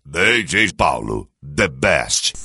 DJ Paulo, the best.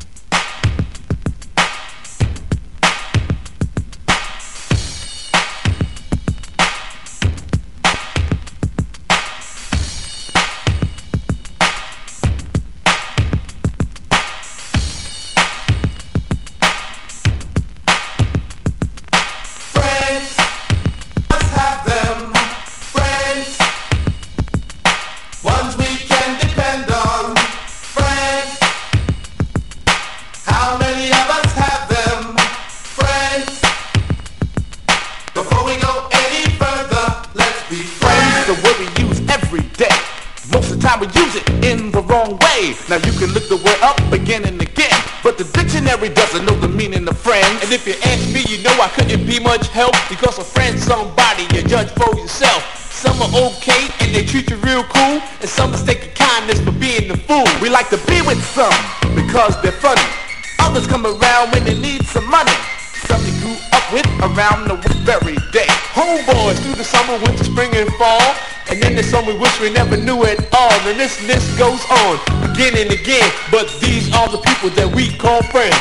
We use it in the wrong way. Now you can look the word up again and again, but the dictionary doesn't know the meaning of friend. And if you ask me, you know I couldn't be much help, because a friend's somebody you judge for yourself. Some are okay and they treat you real cool, and some mistake your kindness for being the fool. We like to be with some because they're funny. Others come around when they need some money. Some you grew up with around the very day. Homeboys through the summer, winter, spring, and fall. And then there's some we wish we never knew at all. And this list goes on again and again. But these are the people that we call friends.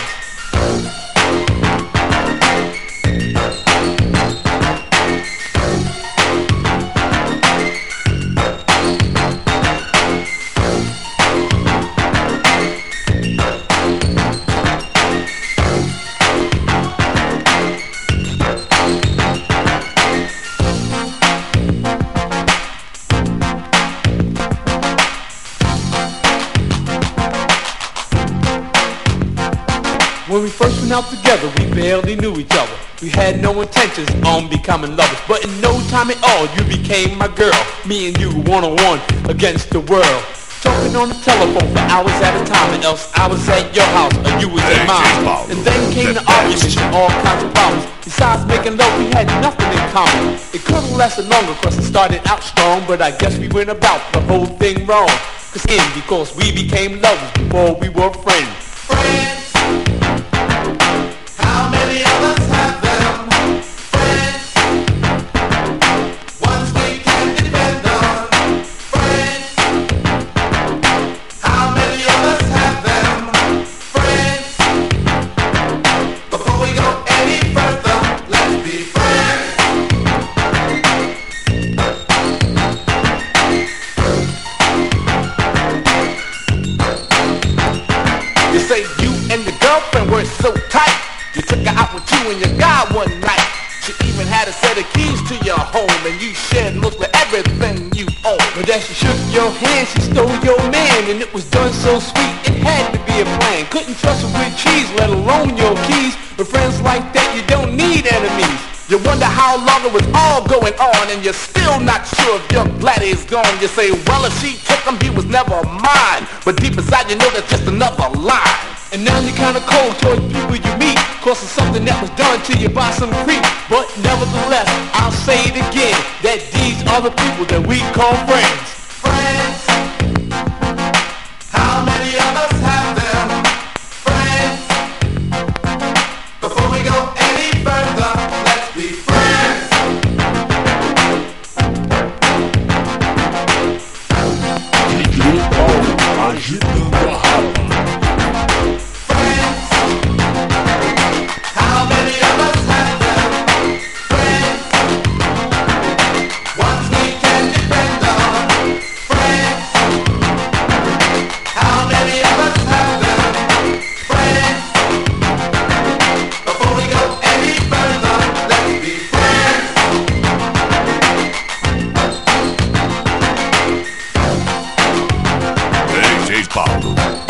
When we first went out together, we barely knew each other. We had no intentions on becoming lovers, but in no time at all, you became my girl. Me and you one-on-one against the world. Talking on the telephone for hours at a time, and else I was at your house or you was at mine. And then came the arguments and all kinds of problems. Besides making love, we had nothing in common. It could have lasted longer, cause it started out strong, but I guess we went about the whole thing wrong. Because we became lovers before we were friends. Friends. You and your girlfriend were so tight. You took her out with you and your guy one night. She even had a set of keys to your home, and you shared mostly everything you own. But as she shook your hand, she stole your man, and it was done so sweet, it had to be a plan. Couldn't trust her with cheese, let alone your keys. With friends like that, you don't need enemies. You wonder how long it was all going on, and you're still not sure if your bladder is gone. You say, well, if she took him, he was never mine. But deep inside you know that's just another lie. And now you're kinda cold towards people you meet, cause of something that was done to you by some creep. But nevertheless, I'll say it again, that these are the people that we call friends. Friends. How many of us have them? Friends. Before we go any further, let's be friends. DJ Paulo, agitando a rapa. DJ Paulo.